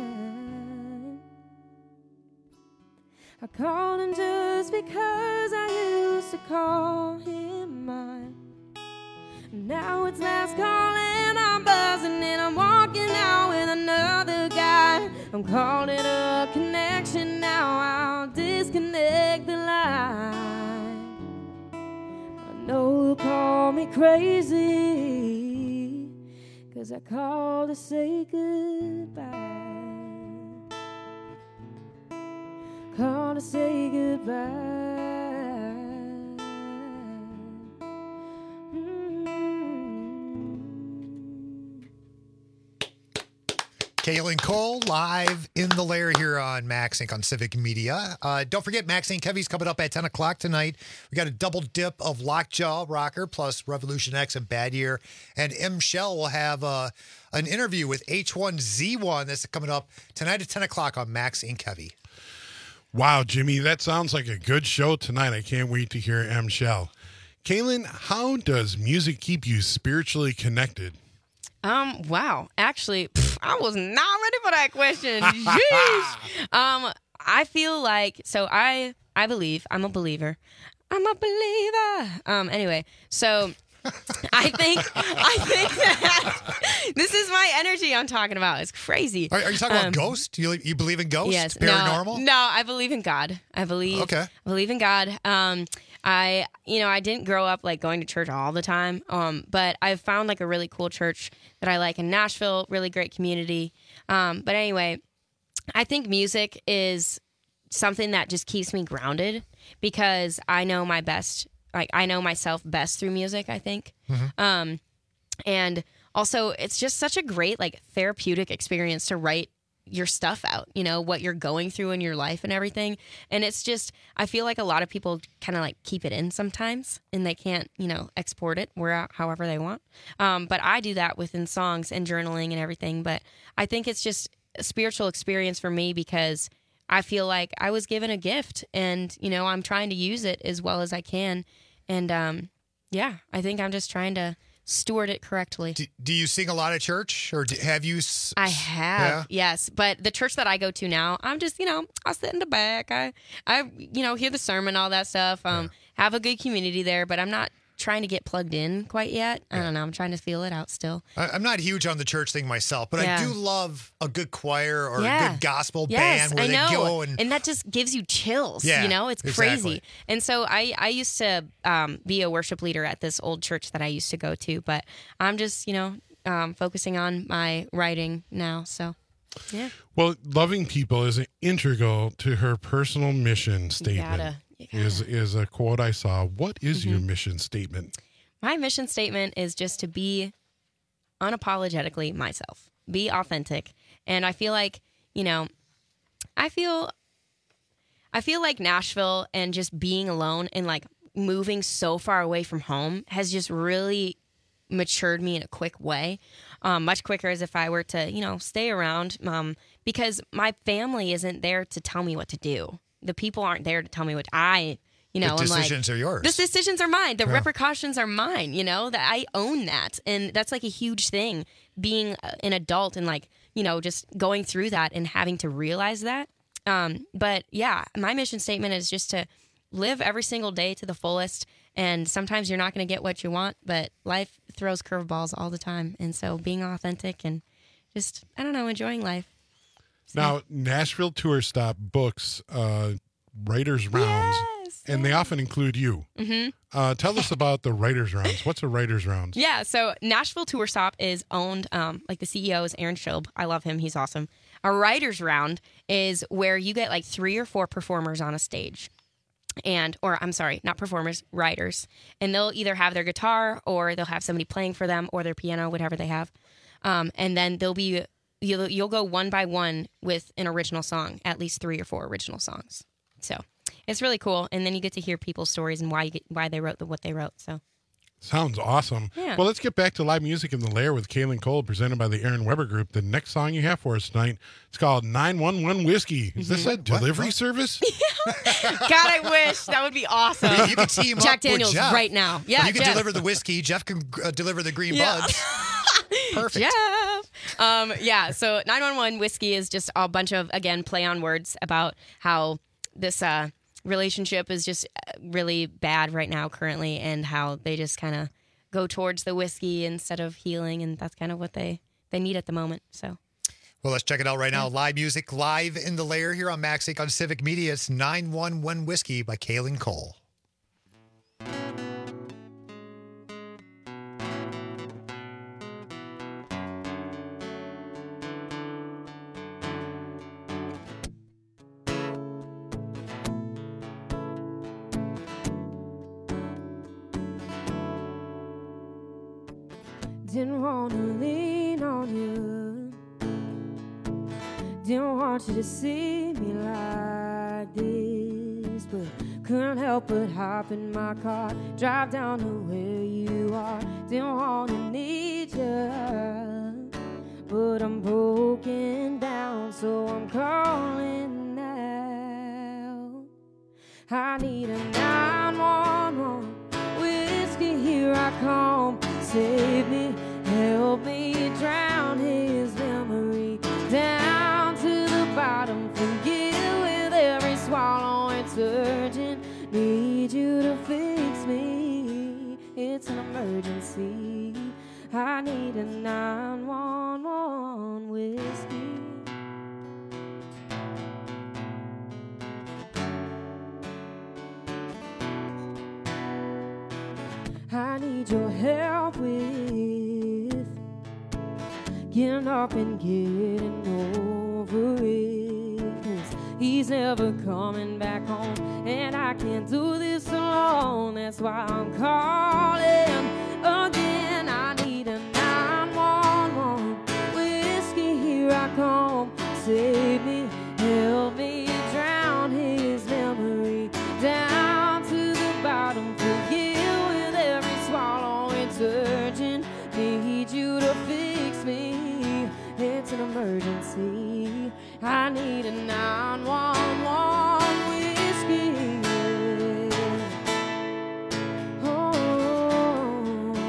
I called him just because I used to call him mine. Now it's last call and I'm buzzing and I'm walking out with another guy. I'm calling it a connection, now I'll disconnect the line. I know you'll call me crazy, 'cause I called to say goodbye. Call to say goodbye. Kaylin Cole, live in the Lair here on Max Inc. on Civic Media. Don't forget, Max Inc. Heavy's coming up at 10 o'clock tonight. We got a double dip of Lockjaw Rocker plus Revolution X and Bad Year. And M. Shell will have an interview with H1Z1 that's coming up tonight at 10 o'clock on Max Inc. Heavy. Wow, Jimmy, that sounds like a good show tonight. I can't wait to hear M. Shell. Kaylin, how does music keep you spiritually connected? Wow. Actually, I was not ready for that question. Jeez. I feel like, so I believe, I'm a believer. Anyway, so I think that this is my energy I'm talking about. It's crazy. Are you talking about ghosts? You believe in ghosts? Yes. Paranormal? No, I believe in God. I believe in God. I didn't grow up like going to church all the time. But I've found like a really cool church that I like in Nashville, really great community. But anyway, I think music is something that just keeps me grounded because I know my best. Like I know myself best through music, I think. And also it's just such a great like therapeutic experience to write your stuff out, what you're going through in your life and everything. And it's just, I feel like a lot of people kind of like keep it in sometimes and they can't, export it however they want. But I do that within songs and journaling and everything. But I think it's just a spiritual experience for me because I feel like I was given a gift and, I'm trying to use it as well as I can. And I think I'm just trying to steward it correctly. Do you sing a lot at church or have you? I have, yes. But the church that I go to now, I'm just, I sit in the back. I hear the sermon, all that stuff. Have a good community there, but I'm not trying to get plugged in quite yet. I don't know. I'm trying to feel it out still. I'm not huge on the church thing myself, but I do love a good choir or a good gospel band where they go and that just gives you chills. It's crazy. Exactly. And so I used to be a worship leader at this old church that I used to go to, but I'm just focusing on my writing now. So. Yeah. Well, loving people is integral to her personal mission statement. Is a quote I saw. What is your mission statement? My mission statement is just to be unapologetically myself, be authentic. And I feel like, I feel like Nashville and just being alone and like moving so far away from home has just really matured me in a quick way, much quicker as if I were to, stay around, because my family isn't there to tell me what to do. The people aren't there to tell me what the decisions are yours. The decisions are mine. The repercussions are mine, that I own that. And that's like a huge thing, being an adult and like, just going through that and having to realize that. But yeah, my mission statement is just to live every single day to the fullest. And sometimes you're not going to get what you want, but life throws curveballs all the time. And so being authentic and just, enjoying life. Now, Nashville Tour Stop books writers' rounds, and they often include you. Mm-hmm. Tell us about the writers' rounds. What's a writers' rounds? Yeah, so Nashville Tour Stop is owned, like the CEO is Aaron Schilb. I love him. He's awesome. A writers' round is where you get like 3 or 4 performers on a stage. Not performers, writers. And they'll either have their guitar or they'll have somebody playing for them or their piano, whatever they have. And then you'll go one by one with an original song, at least 3 or 4 original songs. So it's really cool. And then you get to hear people's stories and why they wrote what they wrote. So sounds awesome. Yeah. Well, let's get back to live music in the Lair with Kaylin Cole, presented by the Aaron Weber Group. The next song you have for us tonight, it's called 911 Whiskey. Is this a delivery service? God, I wish. That would be awesome. You can team Jack up Daniels with Jeff right now. Yeah, you can deliver the whiskey. Jeff can deliver the green buds. Perfect. Jeff. So 911 Whiskey is just a bunch of, again, play on words about how this relationship is just really bad right now currently and how they just kind of go towards the whiskey instead of healing, and that's kind of what they need at the moment. So. Well, let's check it out right now. Live music, live in the Lair here on Max Inc. on Civic Media. It's 911 Whiskey by Kaylin Cole. Didn't want to lean on you. Didn't want you to see me like this, but couldn't help but hop in my car, drive down to where you are. Didn't want to need you, but I'm broken down, so I'm calling now. I need a 911 whiskey, here I come. Save me, help me drown his memory down to the bottom. Forget with every swallow, it's urgent. Need you to fix me. It's an emergency. I need a 911 whiskey. I need your help with getting up and getting over it. 'Cause he's never coming back home, and I can't do this alone. That's why I'm calling again. I need a 911 whiskey. Here I come. Save me, help me drown his memory down to the bottom. Forgive with every swallow. It's urgent. Need you to fix me. It's an emergency. I need a 911 whiskey. Oh,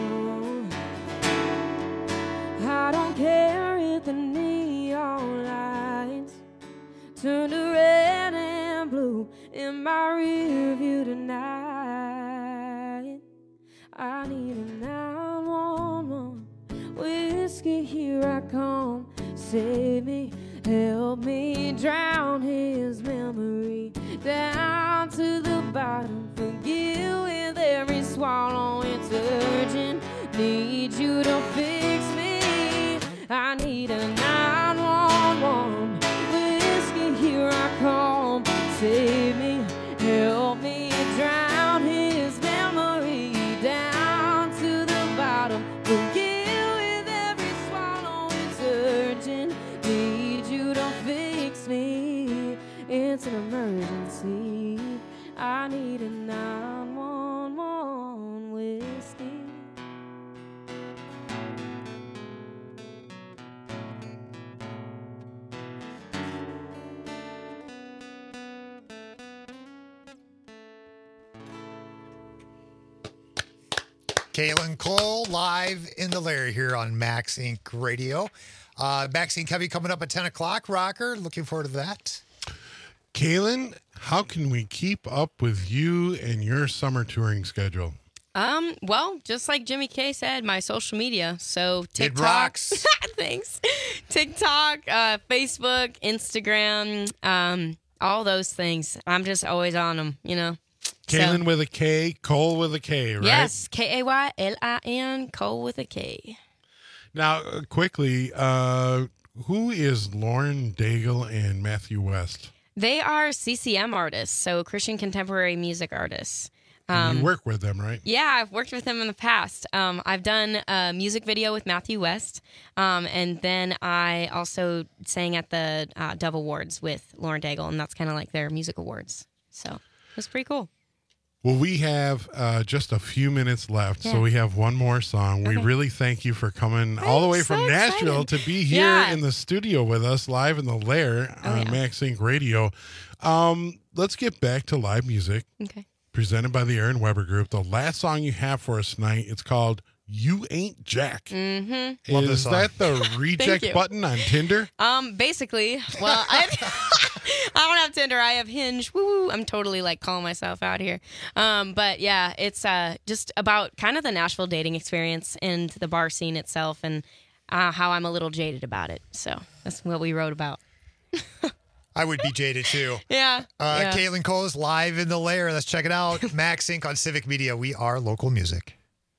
I don't care if the neon lights turn to red and blue in my rear view tonight. I need a 911 whiskey. Here I come. Save me, help me drown his memory down to the bottom. Forgive with every swallow. It's urgent. Need you to fix me. I need a 911 whiskey. Here I come. Save me, help me drown his memory down to the bottom. Forgive with every swallow. It's urgent. Need you to fix me. It's an emergency. I need a 911 whiskey. Kaylin Cole live in the lair here on Max Inc. Radio. Max Inc. Heavy coming up at 10 o'clock. Rocker, looking forward to that. Kaylin, how can we keep up with you and your summer touring schedule? Well, just like Jimmy K said, my social media. So TikTok. It rocks. Thanks. TikTok, Facebook, Instagram, all those things. I'm just always on them, you know. Kaylin with a K, Cole with a K, right? Yes, Kaylin, Cole with a K. Now, quickly, who is Lauren Daigle and Matthew West? They are CCM artists, so Christian contemporary music artists. You work with them, right? Yeah, I've worked with them in the past. I've done a music video with Matthew West, and then I also sang at the Dove Awards with Lauren Daigle, and that's kind of like their music awards. So it was pretty cool. Well, we have just a few minutes left, so we have one more song. We really thank you for coming all the way from Nashville to be here in the studio with us, live in the lair on Max Inc. Radio. Let's get back to live music. Okay. Presented by the Aaron Weber Group. The last song you have for us tonight, it's called You Ain't Jack. Mm-hmm. Is that the reject button on Tinder? Basically, well, I don't have Tinder. I have Hinge. Woo! I'm totally like calling myself out here. But yeah, it's just about kind of the Nashville dating experience and the bar scene itself, and how I'm a little jaded about it. So that's what we wrote about. I would be jaded too. Yeah. Kaylin Cole is live in the lair. Let's check it out. Max Inc. on Civic Media. We are local music.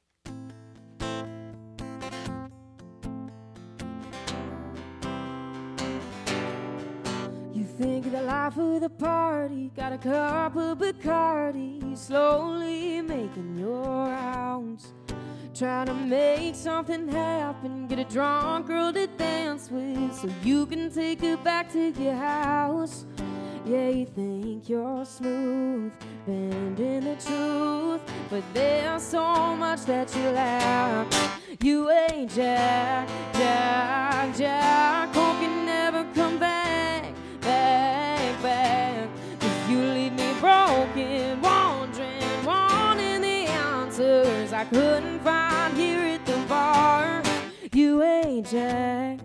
You think of the life of the party, got a cup of Bacardi, slowly making your rounds. Trying to make something happen, get a drunk girl to dance with so you can take her back to your house. Yeah, you think you're smooth, bending the truth, but there's so much that you lack. You ain't Jack, Jack, Jack. Hope you never come back, back, back. 'Cause you leave me broken, wondering, wanting the answers I couldn't find here at the bar. You ain't Jack.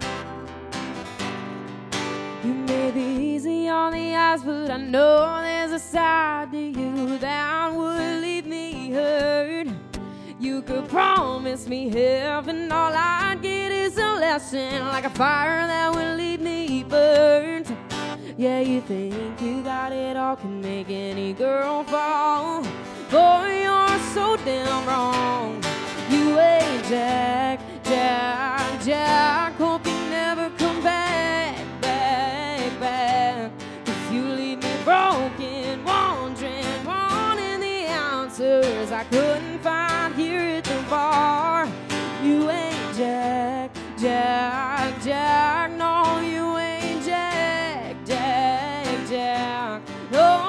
You may be easy on the eyes, but I know there's a side to you that would leave me hurt. You could promise me heaven, all I'd get is a lesson, like a fire that would leave me burnt. Yeah, you think you got it all, can make any girl fall. Boy, you're so damn wrong. You ain't Jack, Jack, Jack. Hope you never come back, back, back. 'Cause you leave me broken, wandering, wanting the answers I couldn't find here at the bar. You ain't Jack, Jack, Jack. No, you ain't Jack, Jack, Jack. No.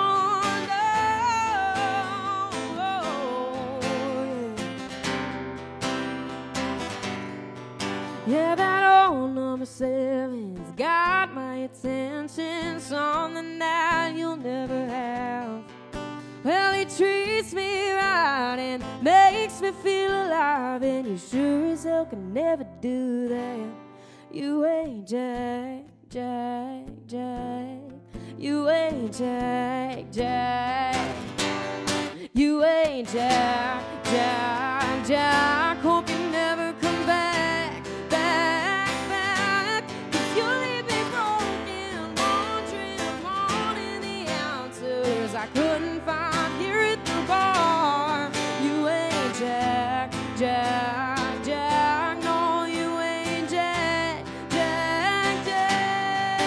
Yeah, that old number 7's got my attention, something that you'll never have. Well, he treats me right and makes me feel alive, and you sure as hell can never do that. You ain't Jack, Jack, Jack. You ain't Jack, Jack. You ain't Jack, Jack, Jack. Hope you never come back, back, back. 'Cause you leave me broken, wandering, wanting the answers I couldn't find here at the bar. You ain't Jack, Jack, Jack. No, you ain't Jack, Jack, Jack.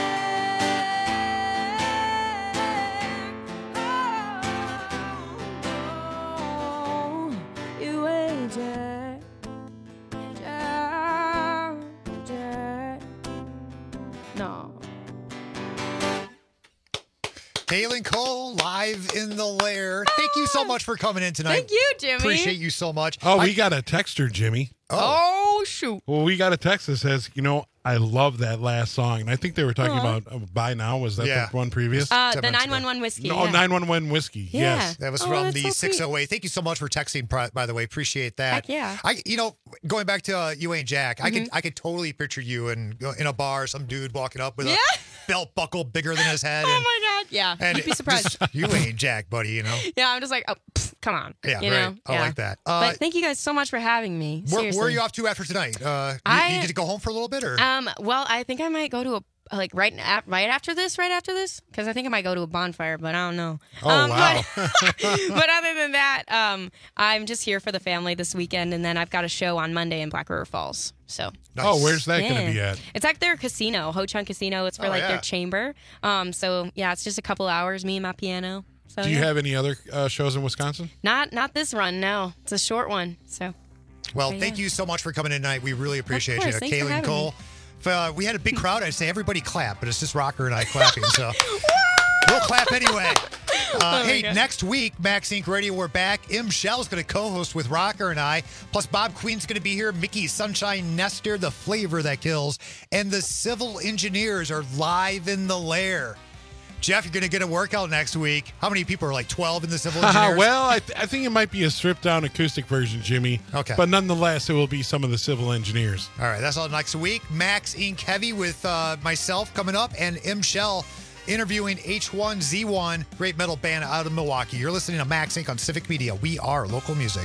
Oh, you ain't Jack, Jack, Jack. No. Kaylin Cole, live in the lair. Thank you so much for coming in tonight. Thank you, Jimmy. Appreciate you so much. Oh, we got a texter, Jimmy. Oh, shoot. Well, we got a text that says, I love that last song. And I think they were talking about By Now. Was that the one previous? The 911 Whiskey. Oh, yeah. 911 Whiskey. Yeah. Yes. That was from the 608. Thank you so much for texting, by the way. Appreciate that. Heck yeah. Going back to You Ain't Jack, I could totally picture you in a bar, some dude walking up with a belt buckle bigger than his head. Oh, my God. Yeah. And You'd be surprised. You ain't Jack, buddy, Yeah, I'm just like, come on. Yeah, you right. know? I like that. But thank you guys so much for having me. Where are you off to after tonight? You get to go home for a little bit, or? Well, I think I might go to right after this, because I think I might go to a bonfire, but I don't know. Oh, wow. But other than that, I'm just here for the family this weekend, and then I've got a show on Monday in Black River Falls. So. Nice. Oh, where's that going to be at? It's like their casino, Ho Chunk Casino. It's for their chamber. So yeah, it's just a couple hours, me and my piano. So, do you have any other shows in Wisconsin? Not this run, no. It's a short one. So. Well, thank you so much for coming in tonight. We really appreciate you. Thanks Kaylin Cole. If we had a big crowd, I'd say everybody clap, but it's just Rocker and I clapping, so we'll clap anyway. Hey, next week, Max Inc. Radio, we're back. M. Shell's going to co-host with Rocker and I, plus Bob Queen's going to be here, Mickey Sunshine Nestor, the flavor that kills, and the Civil Engineers are live in the lair. Jeff, you're going to get a workout next week. How many people are like 12 in the Civil Engineers? Well, I think it might be a stripped-down acoustic version, Jimmy. Okay. But nonetheless, it will be some of the Civil Engineers. All right, that's all next week. Max Inc. Heavy with myself coming up, and M. Shell interviewing H1Z1, great metal band out of Milwaukee. You're listening to Max Inc. on Civic Media. We are local music.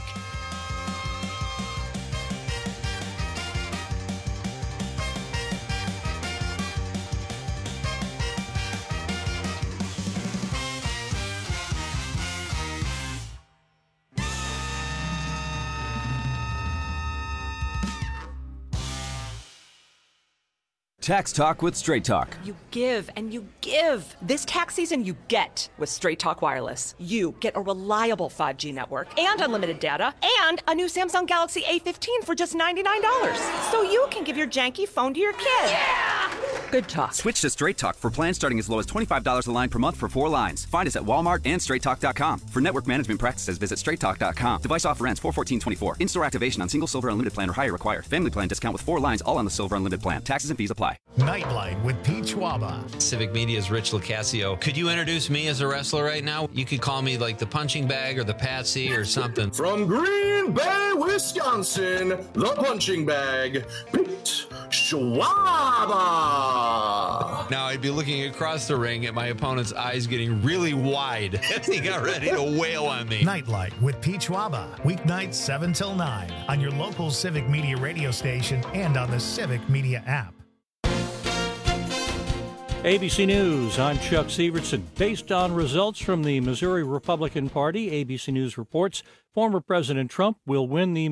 Tax Talk with Straight Talk. You give and you give. This tax season, you get with Straight Talk Wireless. You get a reliable 5G network and unlimited data and a new Samsung Galaxy A15 for just $99. So you can give your janky phone to your kid. Yeah! Good talk. Switch to Straight Talk for plans starting as low as $25 a line per month for 4 lines. Find us at Walmart and StraightTalk.com. For network management practices, visit StraightTalk.com. Device offer ends 4/14/24. In-store activation on single Silver Unlimited plan or higher required. Family plan discount with 4 lines, all on the Silver Unlimited plan. Taxes and fees apply. Nightlight with Pete Schwaba. Civic Media's Rich Lacasio. Could you introduce me as a wrestler right now? You could call me like the punching bag or the Patsy or something. From Green Bay, Wisconsin, the punching bag, Pete Schwaba! Now I'd be looking across the ring at my opponent's eyes getting really wide as he got ready to wail on me. Nightlight with Pete Schwaba. Weeknights 7 till 9 on your local Civic Media radio station and on the Civic Media app. ABC News, I'm Chuck Severson. Based on results from the Missouri Republican Party, ABC News reports former President Trump will win the